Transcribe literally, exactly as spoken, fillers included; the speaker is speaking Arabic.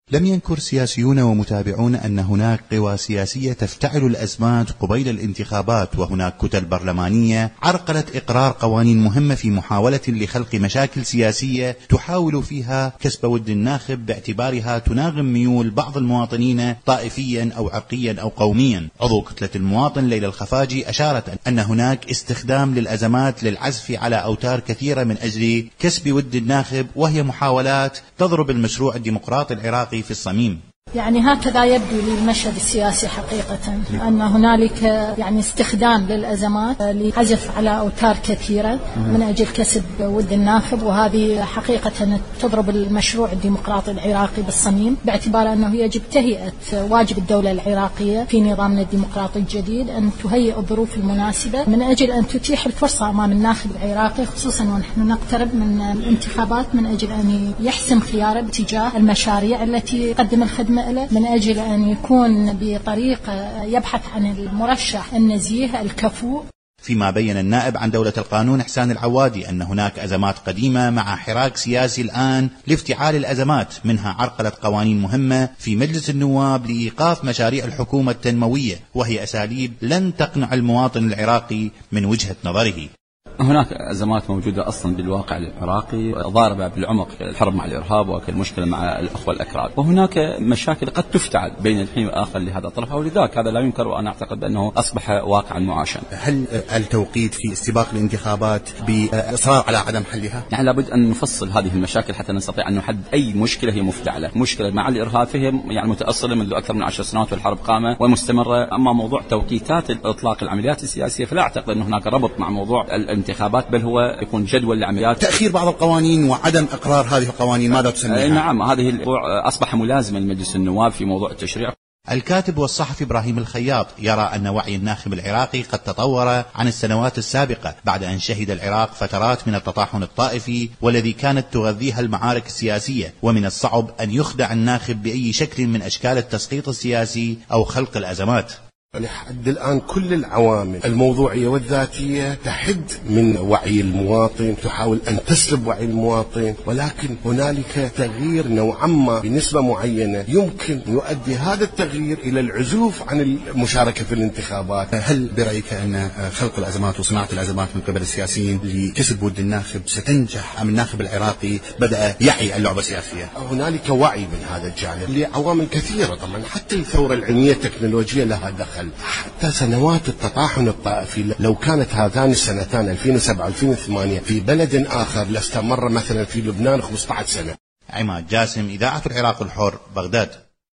لم ينكر سياسيون ومتابعون أن هناك قوى سياسية تفتعل الأزمات قبيل الانتخابات، وهناك كتل برلمانية عرقلت إقرار قوانين مهمة في محاولة لخلق مشاكل سياسية تحاول فيها كسب ود الناخب باعتبارها تناغم ميول بعض المواطنين طائفيا أو عرقيا أو قوميا. عضو كتلة المواطن ليلى الخفاجي أشارت أن هناك استخدام للأزمات للعزف على أوتار كثيرة من أجل كسب ود الناخب، وهي محاولات تضرب المشروع الديمقراطي العراقي في الصميم. يعني هكذا يبدو لي المشهد السياسي حقيقة، أن هنالك يعني استخدام للأزمات لعزف على أوتار كثيرة من أجل كسب ود الناخب، وهذه حقيقة تضرب المشروع الديمقراطي العراقي بالصميم، باعتبار أنه يجب تهيئة واجب الدولة العراقية في نظامنا الديمقراطي الجديد أن تهيئ الظروف المناسبة من أجل أن تتيح الفرصة أمام الناخب العراقي، خصوصا ونحن نقترب من الانتخابات، من أجل أن يحسم خياره باتجاه المشاريع التي تقدم الخدمة من أجل أن يكون بطريقة يبحث عن المرشح النزيه الكفؤ. فيما بين النائب عن دولة القانون إحسان العوادي أن هناك أزمات قديمة مع حراك سياسي الآن لافتعال الأزمات، منها عرقلة قوانين مهمة في مجلس النواب لإيقاف مشاريع الحكومة التنموية، وهي أساليب لن تقنع المواطن العراقي من وجهة نظره. هناك أزمات موجودة أصلا بالواقع العراقي ضاربة بالعمق، الحرب مع الإرهاب والمشكلة مع الأخوة الأكراد، وهناك مشاكل قد تفتعل بين الحين والآخر لهذا الطرف، ولذلك هذا لا ينكر، وأنا أعتقد أنه أصبح واقعا معاشا. هل التوقيت في استباق الانتخابات بالإصرار على عدم حلها؟ يعني لابد أن نفصل هذه المشاكل حتى نستطيع أن نحدد أي مشكلة هي مفتعلة. مشكلة مع الإرهاب فهي يعني متأصلة منذ أكثر من عشر سنوات، والحرب قامة ومستمرة. أما موضوع توقيتات إطلاق العمليات السياسية فلا أعتقد أن هناك ربط مع موضوع الانتخابات، بل هو يكون جدول لعمليات. تأخير بعض القوانين وعدم إقرار هذه القوانين ماذا تسميها؟ نعم، هذه الموضوع أصبح ملازما لمجلس النواب في موضوع التشريع. الكاتب والصحفي إبراهيم الخياط يرى أن وعي الناخب العراقي قد تطور عن السنوات السابقة، بعد أن شهد العراق فترات من التطاحن الطائفي والذي كانت تغذيها المعارك السياسية، ومن الصعب أن يخدع الناخب بأي شكل من أشكال التسقيط السياسي أو خلق الأزمات. لحد الآن كل العوامل الموضوعية والذاتية تحد من وعي المواطن، تحاول أن تسلب وعي المواطن، ولكن هنالك تغيير نوعا ما بنسبة معينة يمكن يؤدي هذا التغيير إلى العزوف عن المشاركة في الانتخابات. هل برأيك أن خلق الأزمات وصناعة الأزمات من قبل السياسيين لكسب ود الناخب ستنجح أم الناخب العراقي بدأ يعي اللعبة السياسية؟ هنالك وعي من هذا الجانب لعوامل كثيرة، طبعا حتى الثورة العلمية التكنولوجية لها دخل، حتى سنوات التطاحن الطائفي. لو كانت هاتان السنتان ألفين وسبعة ألفين وثمانية في بلد آخر لاستمر مثلا في لبنان خمسة عشر سنة. عماد جاسم، إذاعة العراق الحر، بغداد.